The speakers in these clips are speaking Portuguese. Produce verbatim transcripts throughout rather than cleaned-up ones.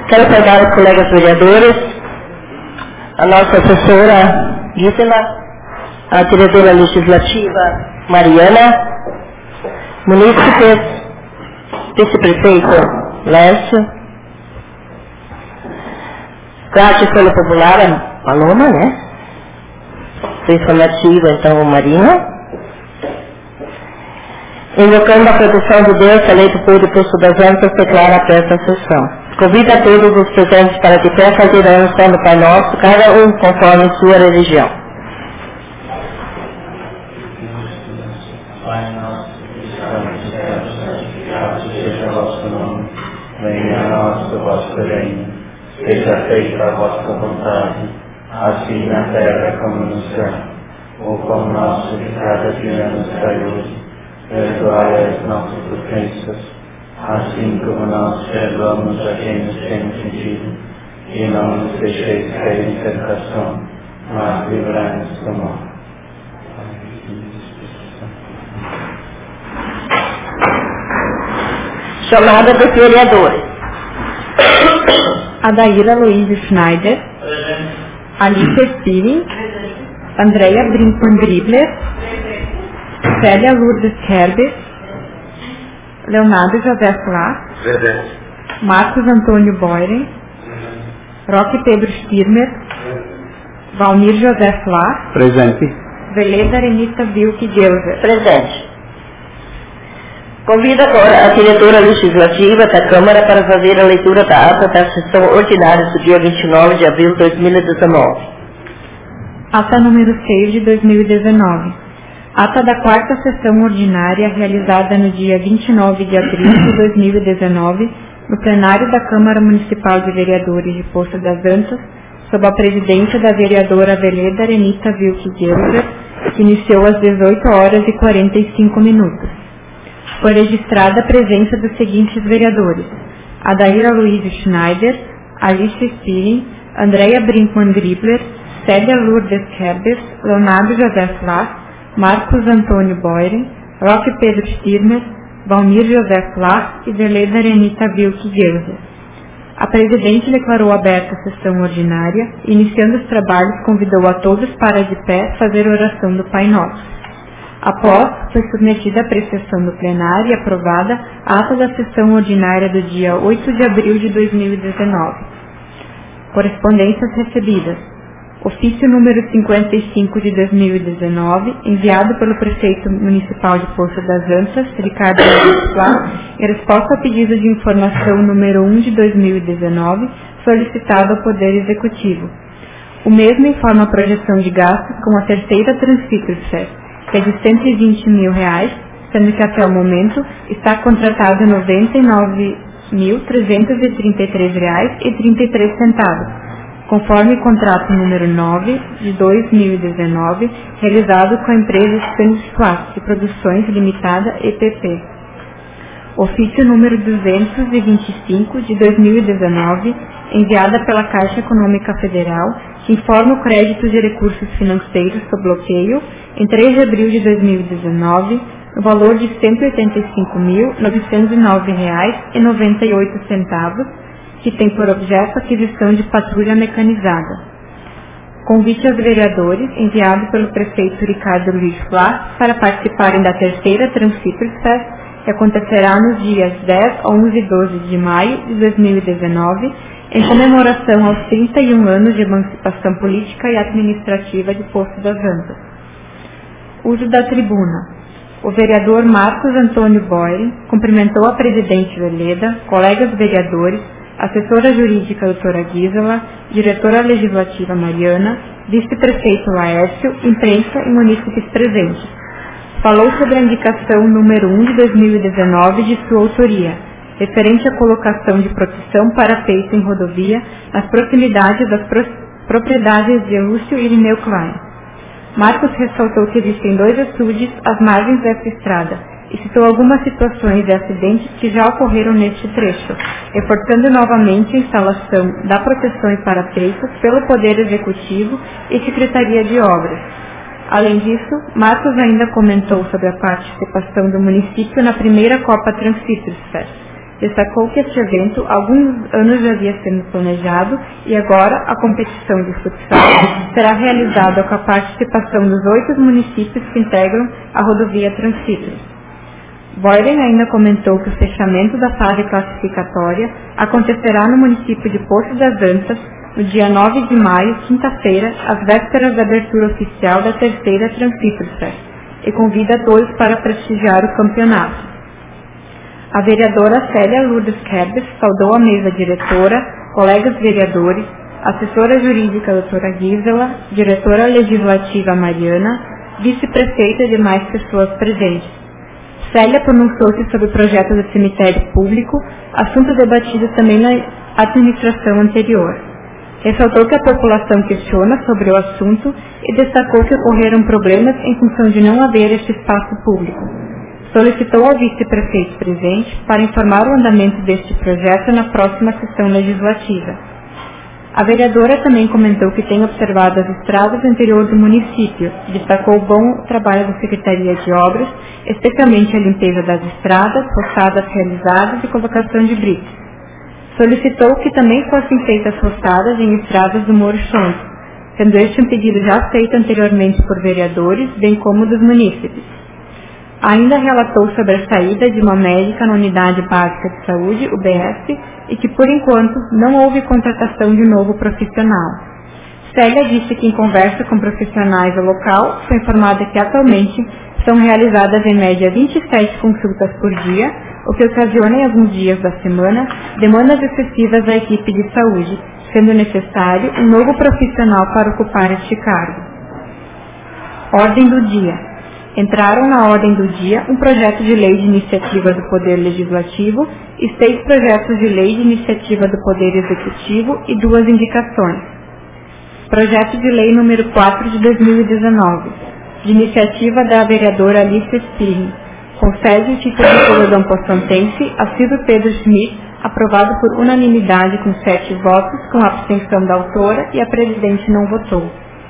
Quero saudar os colegas vereadores, a nossa assessora Gisela, a diretora legislativa Mariana, munícipes, vice-prefeito Lécio, Guarda Escola Popular, a Paloma, né? Informativa, então, Marina. Invocando a proteção de Deus, eleito por e posto das antas, declara aberta a sessão. Convida a todos os presentes para de pé fazer a oração do Pai Nosso, cada um conforme sua religião. Pai nosso, que estás no céu, santificado seja o vosso nome, venha a nós o vosso reino, seja feita a vossa vontade, assim na terra como no céu. O pão nosso de cada dia nos dai hoje, perdoai as nossas ofensas, assim como nós perdoamos a quem nos tem ofendido, e não nos deixeis cair em tentação, mas livrai-nos do mal. Chamada dos vereadores. Adaíra Luiz Schneider, Alice Spiri, Andrea Brinkmann-Gribler, Célia Lourdes Kerber, Leonardo José Flá, Marcos Antônio Boyren, Roque Pedro Stirmer, Valmir José Flá, presente, Veleda Renita Vilke Geuser, presente. Convido agora a diretora legislativa da Câmara para fazer a leitura da ata da sessão ordinária do dia vinte e nove de abril de dois mil e dezenove. Ata número seis de dois mil e dezenove. Ata da quarta sessão ordinária realizada no dia vinte e nove de abril de dois mil e dezenove, no plenário da Câmara Municipal de Vereadores de Poço das Antas, sob a presidência da vereadora Veleda Renita Vilke Geuser, que iniciou às dezoito horas e quarenta e cinco minutos. Foi registrada a presença dos seguintes vereadores: Adaíra Luiz Schneider, Alice Spiri, Andrea Brinkmann-Gribler, Célia Lourdes Kerber, Leonardo José Flá, Marcos Antônio Boyren, Roque Pedro Stirmer, Valmir José Flá e Veleda Renita Vilke Geuser. A presidente declarou aberta a sessão ordinária e, iniciando os trabalhos, convidou a todos para de pé fazer a oração do Pai Nosso. Após, foi submetida à apreciação do plenário e aprovada a ata da sessão ordinária do dia oito de abril de dois mil e dezenove. Correspondências recebidas. Ofício número cinquenta e cinco de dois mil e dezenove, enviado pelo prefeito municipal de Poço das Antas, Ricardo Flá, em resposta ao pedido de informação número um de dois mil e dezenove, solicitado ao Poder Executivo. O mesmo informa a projeção de gastos com a terceira Transfitrus, que é de cento e vinte mil reais, sendo que até o momento está contratado noventa e nove mil trezentos e trinta e três reais e trinta e três centavos, conforme contrato número nove de dois mil e dezenove, realizado com a empresa Stanislas de Produções Limitada E P P. Ofício número duzentos e vinte e cinco de dois mil e dezenove, enviada pela Caixa Econômica Federal, que informa o crédito de recursos financeiros sob bloqueio em três de abril de dois mil e dezenove, no valor de cento e oitenta e cinco mil novecentos e nove reais e noventa e oito centavos, que tem por objeto a aquisição de patrulha mecanizada. Convite aos vereadores, enviado pelo prefeito Ricardo Luiz Flá, para participarem da terceira Transfitrus Fest, que acontecerá nos dias dez, onze e doze de maio de dois mil e dezenove, em comemoração aos trinta e um anos de emancipação política e administrativa de Poço das Antas. Uso da tribuna. O vereador Marcos Antônio Boyren cumprimentou a presidente Veleda, colegas vereadores, assessora jurídica doutora Gisela, diretora legislativa Mariana, vice-prefeito Laércio, imprensa e munícipes presentes. Falou sobre a indicação número um de dois mil e dezenove de sua autoria, referente à colocação de proteção para peito em rodovia nas proximidades das pro propriedades de Lúcio e Irineu Klein. Marcos ressaltou que existem dois açudes às margens desta estrada e citou algumas situações de acidentes que já ocorreram neste trecho, reforçando novamente a instalação da proteção em para-peitos pelo Poder Executivo e Secretaria de Obras. Além disso, Marcos ainda comentou sobre a participação do município na primeira Copa Transfitrus Fest, Destacou que este evento há alguns anos já havia sido planejado e agora a competição de futsal será realizada com a participação dos oito municípios que integram a rodovia Transcíclicos. Boyren ainda comentou que o fechamento da fase classificatória acontecerá no município de Poço das Antas no dia nove de maio, quinta-feira, às vésperas da abertura oficial da terceira Transcíclica, e convida a todos para prestigiar o campeonato. A vereadora Célia Lourdes Kerbes saudou a mesa diretora, colegas vereadores, assessora jurídica doutora Gisela, diretora legislativa Mariana, vice-prefeita e demais pessoas presentes. Célia pronunciou-se sobre o projeto do cemitério público, assunto debatido também na administração anterior. Ressaltou que a população questiona sobre o assunto e destacou que ocorreram problemas em função de não haver este espaço público. Solicitou ao vice-prefeito presente para informar o andamento deste projeto na próxima sessão legislativa. A vereadora também comentou que tem observado as estradas do interior do município, destacou o bom trabalho da Secretaria de Obras, especialmente a limpeza das estradas, roçadas realizadas e colocação de bricks. Solicitou que também fossem feitas roçadas em estradas do Moro Chonto, sendo este um pedido já feito anteriormente por vereadores, bem como dos munícipes. Ainda relatou sobre a saída de uma médica na Unidade Básica de Saúde, U B S, e que, por enquanto, não houve contratação de novo profissional. Célia disse que, em conversa com profissionais do local, foi informada que, atualmente, são realizadas em média vinte e sete consultas por dia, o que ocasiona, em alguns dias da semana, demandas excessivas à equipe de saúde, sendo necessário um novo profissional para ocupar este cargo. Ordem do dia. Entraram na ordem do dia um projeto de lei de iniciativa do Poder Legislativo e seis projetos de lei de iniciativa do Poder Executivo e duas indicações. Projeto de lei número quatro de dois mil e dezenove, de iniciativa da vereadora Alice Espirri, concede o título de cidadão poçantense a Silvio Pedro Schmidt, aprovado por unanimidade com sete votos, com a abstenção da autora e a presidente não votou.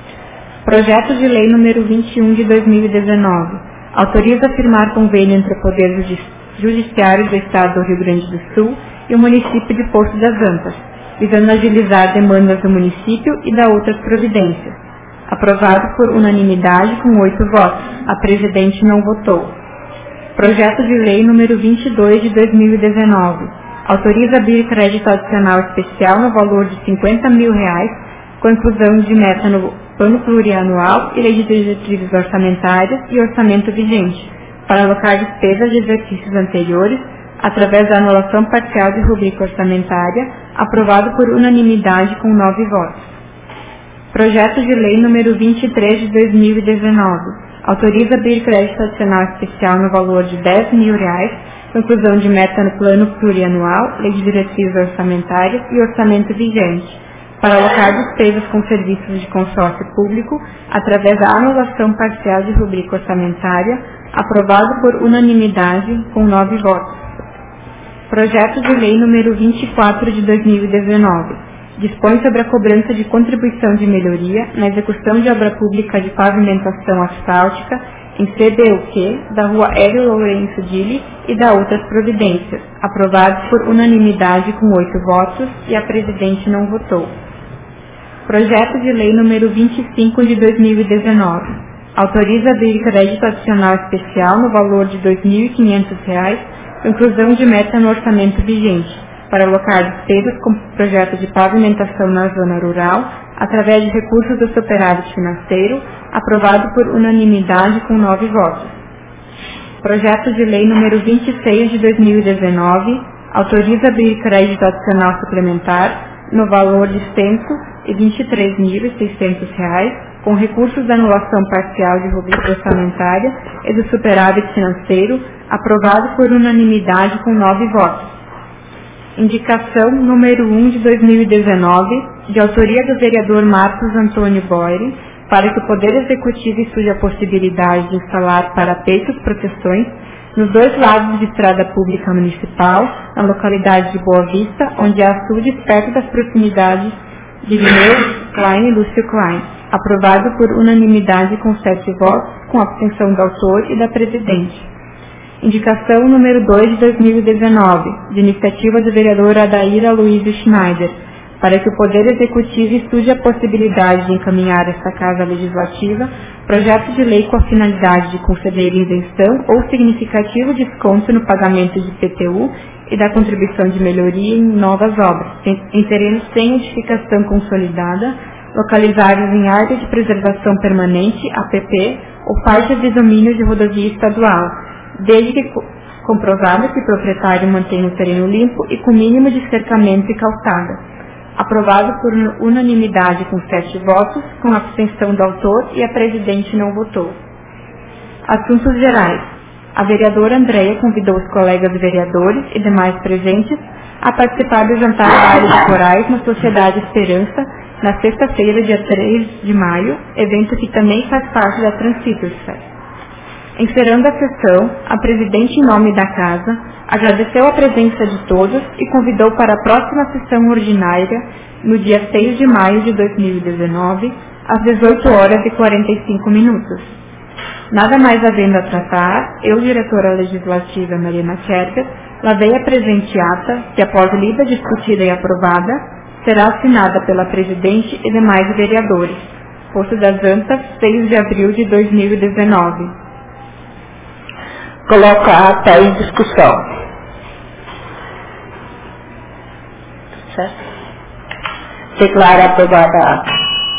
Projeto de lei número vinte e um de dois mil e dezenove, autoriza firmar convênio entre o Poder Judiciário do Estado do Rio Grande do Sul e o município de Poço das Antas, visando agilizar demandas do município e da outras providências. Aprovado por unanimidade com oito votos, a presidente não votou. Projeto de lei número vinte e dois de dois mil e dezenove, autoriza abrir crédito adicional especial no valor de cinquenta mil reais, com inclusão de meta no plano plurianual e lei de diretrizes orçamentárias e orçamento vigente, para alocar despesas de exercícios anteriores, através da anulação parcial de rubrica orçamentária, aprovado por unanimidade com nove votos. Projeto de lei número vinte e três de dois mil e dezenove, autoriza abrir crédito adicional especial no valor de dez mil reais, com inclusão de meta no plano plurianual, lei de diretrizes orçamentárias e orçamento vigente, para alocar despesas com serviços de consórcio público, através da anulação parcial de rubrica orçamentária, aprovado por unanimidade com nove votos. Projeto de lei número vinte e quatro de dois mil e dezenove, dispõe sobre a cobrança de contribuição de melhoria na execução de obra pública de pavimentação asfáltica em C B U Q da rua Hélio Lourenço Dili e da outras providências, aprovado por unanimidade com oito votos e a presidente não votou. Projeto de lei número vinte e cinco de dois mil e dezenove, autoriza abrir crédito adicional especial no valor de dois mil e quinhentos reais, com inclusão de meta no orçamento vigente, para alocar despesas com projetos de pavimentação na zona rural, através de recursos do superávit financeiro, aprovado por unanimidade com nove votos. Projeto de lei número vinte e seis de dois mil e dezenove, autoriza abrir crédito adicional suplementar no valor de cento e vinte e três mil e seiscentos reais, com recursos da anulação parcial de rubrica orçamentária e do superávit financeiro, aprovado por unanimidade com nove votos. Indicação número um de dois mil e dezenove, de autoria do vereador Marcos Antônio Boyre, para que o Poder Executivo estude a possibilidade de instalar parapeitos proteções nos dois lados de estrada pública municipal, na localidade de Boa Vista, onde há açudes perto das proximidades de Lineu, Klein e Lúcio Klein, aprovado por unanimidade com sete votos, com abstenção do autor e da presidente. Indicação número dois de dois mil e dezenove, de iniciativa do vereador Adair Aloysio Schneider, para que o Poder Executivo estude a possibilidade de encaminhar esta Casa Legislativa projeto de lei com a finalidade de conceder isenção ou significativo desconto no pagamento de I P T U e da contribuição de melhoria em novas obras, em terrenos sem edificação consolidada, localizados em área de preservação permanente, A P P, ou faixa de domínio de rodovia estadual, desde que comprovado que o proprietário mantenha o terreno limpo e com mínimo de cercamento e calçada. Aprovado por unanimidade com sete votos, com abstenção do autor e a presidente não votou. Assuntos gerais. A vereadora Andréia convidou os colegas vereadores e demais presentes a participar do jantar baile de corais na Sociedade Esperança, na sexta-feira, dia três de maio, evento que também faz parte da Transcitors Fest. Encerrando a sessão, a presidente, em nome da Casa, agradeceu a presença de todos e convidou para a próxima sessão ordinária, no dia seis de maio de dois mil e dezenove, às dezoito horas e quarenta e cinco minutos. Nada mais havendo a tratar, eu, diretora legislativa Marina Kerber, lavei a presente ata, que após lida, discutida e aprovada, será assinada pela presidente e demais vereadores. Posto das Antas, seis de abril de dois mil e dezenove. Coloco a ata em discussão. Certo? Declara aprovada a ata.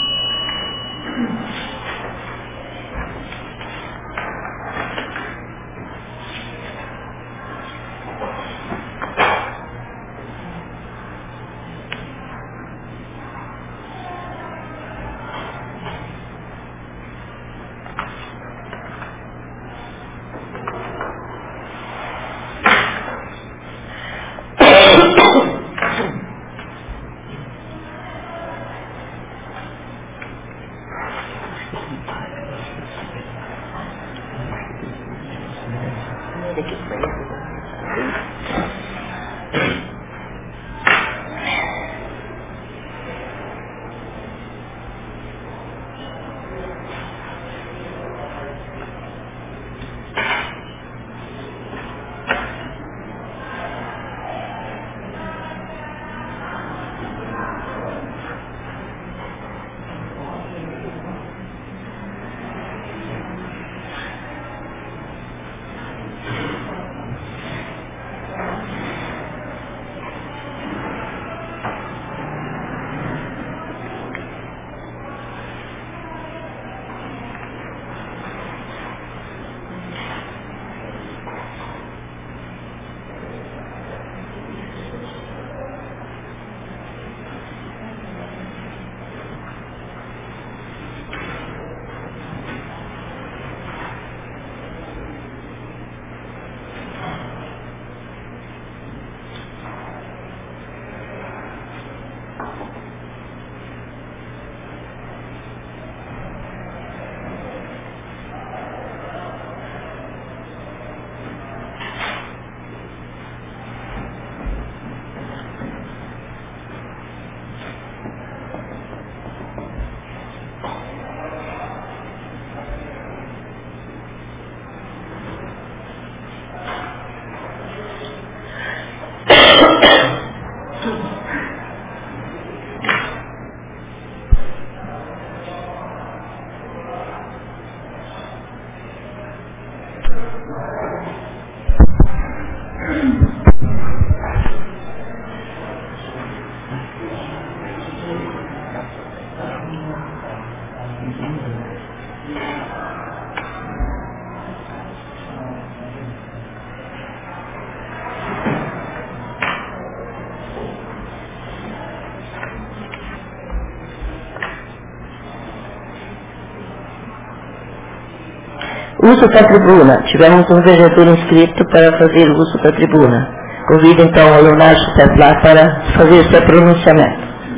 Uso da tribuna. Tivemos um vereador inscrito para fazer uso da tribuna. Convido então o Leonardo Teslar para fazer seu pronunciamento.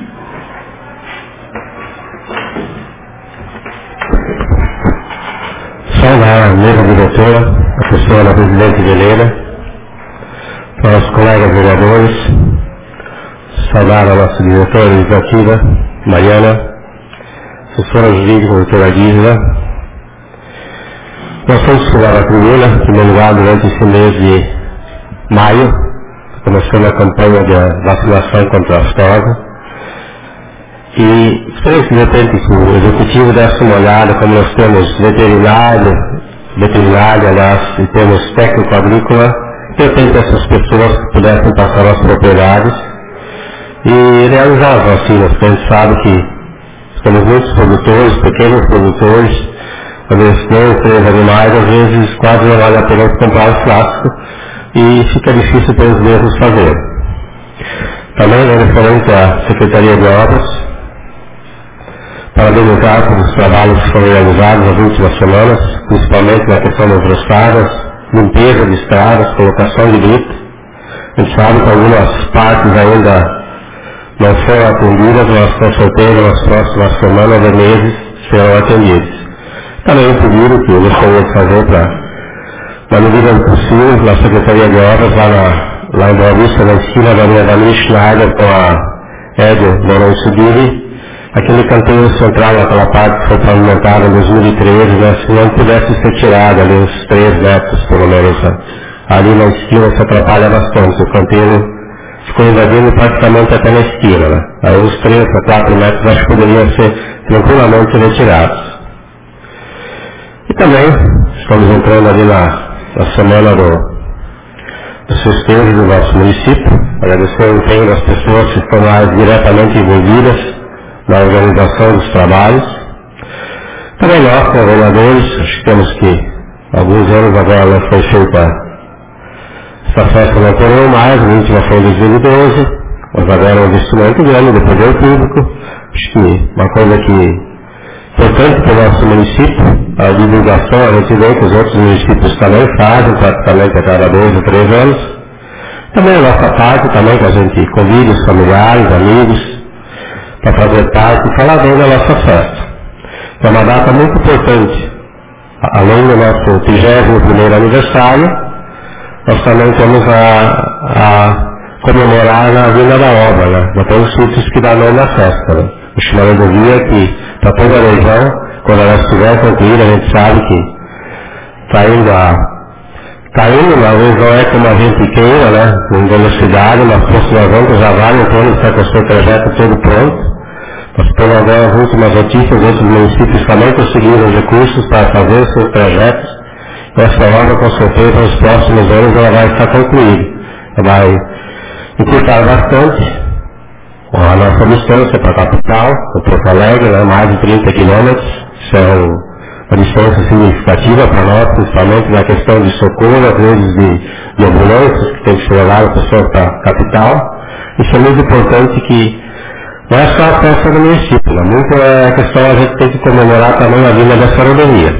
Saudar a mesa diretora, a pessoa da presidente Veleira, para os colegas vereadores, saudar a nossa diretora legislativa, Mariana, assessora jurídica, doutora Guisla, Nós fomos estudar a tribuna, em primeiro lugar, durante esse mês de maio, começando a campanha de vacinação contra a aftosa. E foi de repente que o executivo desse uma olhada, como nós temos veterinário, veterinário, aliás, e temos técnico agrícola, de repente essas pessoas pudessem passar aos proprietários e realizar as vacinas, porque a gente sabe que temos muitos produtores, pequenos produtores, quando eles têm três animais, às vezes quase não vale a pena comprar o plástico e fica difícil para eles mesmos fazer. Também é referente à Secretaria de Obras, parabenizar pelos trabalhos que foram realizados nas últimas semanas, principalmente na questão das roçadas, limpeza de estradas, colocação de grito. A gente sabe que algumas partes ainda não foram atendidas, mas com certeza nas próximas semanas e meses serão atendidas. Também o pedido que eu gostaria de fazer para, na medida do possível, na Secretaria de Obras, lá, na, lá em Boa Vista, na esquina da minha Dani Schneider com a Edio Lourenço Guilherme, aquele canteiro central, aquela parte que foi pavimentada em dois mil e treze, né, se não pudesse ser tirada ali uns três metros, pelo menos, né, ali na esquina se atrapalha bastante, o canteiro ficou invadindo praticamente até na esquina, né, aí uns três a quatro metros acho que poderiam ser tranquilamente retirados. E também, estamos entrando ali na, na semana do, dos festejos do nosso município, agradecer o empenho das pessoas que estão mais diretamente envolvidas na organização dos trabalhos. Também nós, governadores, acho que temos que, alguns anos agora não foi feita essa festa, não ocorreu mais, a última foi em dois mil e doze, mas agora é um investimento grande do poder público, acho que uma coisa que importante para o nosso município, a divulgação, a gente vê que os outros municípios também fazem, praticamente a cada dois ou três anos. Também a nossa parte, também que a gente convida os familiares, amigos, para fazer parte e falar bem da nossa festa. É uma data muito importante. Além do nosso trigésimo primeiro aniversário, nós também temos a, a comemorar na Vinda da Obra, né? Nós temos sítios que dá nome na festa, né? O Chimarrão do Guia, que para toda a região, quando ela estiver concluída, a gente sabe que está indo a... Está indo, talvez não é como a gente queira, né? Em velocidade, mas próximamente já vale em torno de o seu trajeto todo pronto. Nós temos agora as últimas notícias, outros municípios também conseguiram recursos para fazer seus trajetos. Essa obra, com certeza, nos próximos anos ela vai estar concluída. Ela vai encurtar bastante a nossa distância para a capital, o Porto Alegre, né, mais de trinta quilômetros. Isso é um, uma distância significativa para nós, principalmente na questão de socorro, às vezes de, de ambulâncias, que tem que ser levado a pessoa para a capital. Isso é muito importante que não é só a festa do município, né? Muito é a questão, a gente tem que comemorar também a vinda dessa rodovia.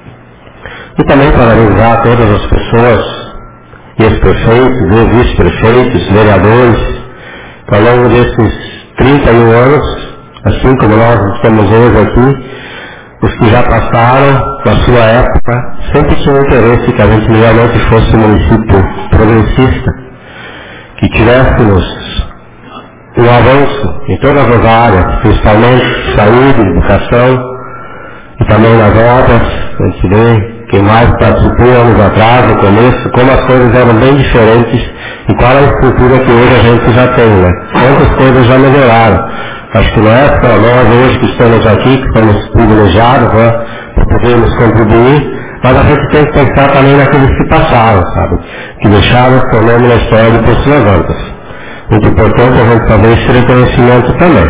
E também parabenizar todas as pessoas, ex-prefeitos, ex-vice-prefeitos, vereadores, que ao longo desses trinta e um anos, assim como nós estamos hoje aqui, os que já passaram, na sua época, sempre tinham interesse que a gente realmente fosse um município progressista, que tivéssemos um avanço em todas as áreas, principalmente saúde, educação e também nas obras. A gente vê quem mais participou anos atrás, no começo, como as coisas eram bem diferentes e qual a estrutura que hoje a gente já tem, né? Quantas coisas já melhoraram. Acho que não é só nós hoje que estamos aqui, que somos privilegiados, né, para podermos contribuir, mas a gente tem que pensar também naqueles que passaram, sabe? Que deixaram seu nome na história de Poço das Antas. Muito importante a gente fazer esse reconhecimento também.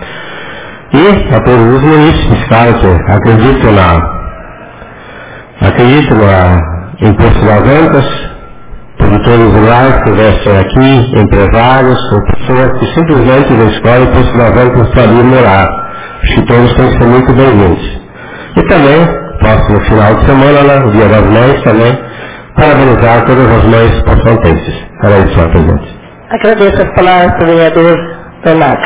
E a todos os munícipes, claro, que acredito na acredito na, em Poço das Antas, produtores rurais que investem aqui, empresários, ou pessoas que simplesmente não escolhem Poço das Antas para vir morar. Acho que todos têm que ser muito bem-vindos. E também, próximo final de semana, né, o Dia das Mães também, parabenizar todas as mães poçantenses. Era isso, senhor presidente. Agradeço as palavras do vereador Donato.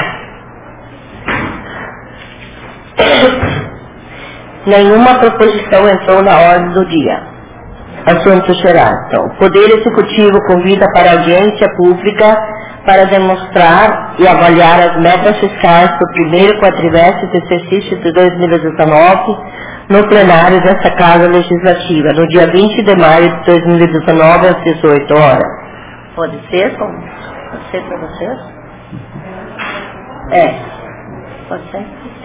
Nenhuma proposição entrou na ordem do dia. Assunto geral. Então, o Poder Executivo convida para audiência pública para demonstrar e avaliar as metas fiscais do primeiro quadrimestre do exercício de dois mil e dezenove no plenário desta Casa Legislativa, no dia vinte de maio de dois mil e dezenove, às dezoito horas. Pode ser? Pode ser para vocês? É. Pode ser?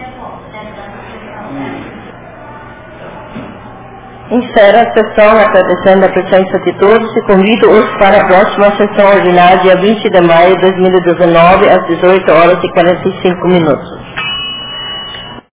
Encerra a sessão, agradecendo a presença de todos e convido-os para a próxima sessão ordinária, dia vinte de maio de dois mil e dezenove, às dezoito horas e quarenta e cinco minutos.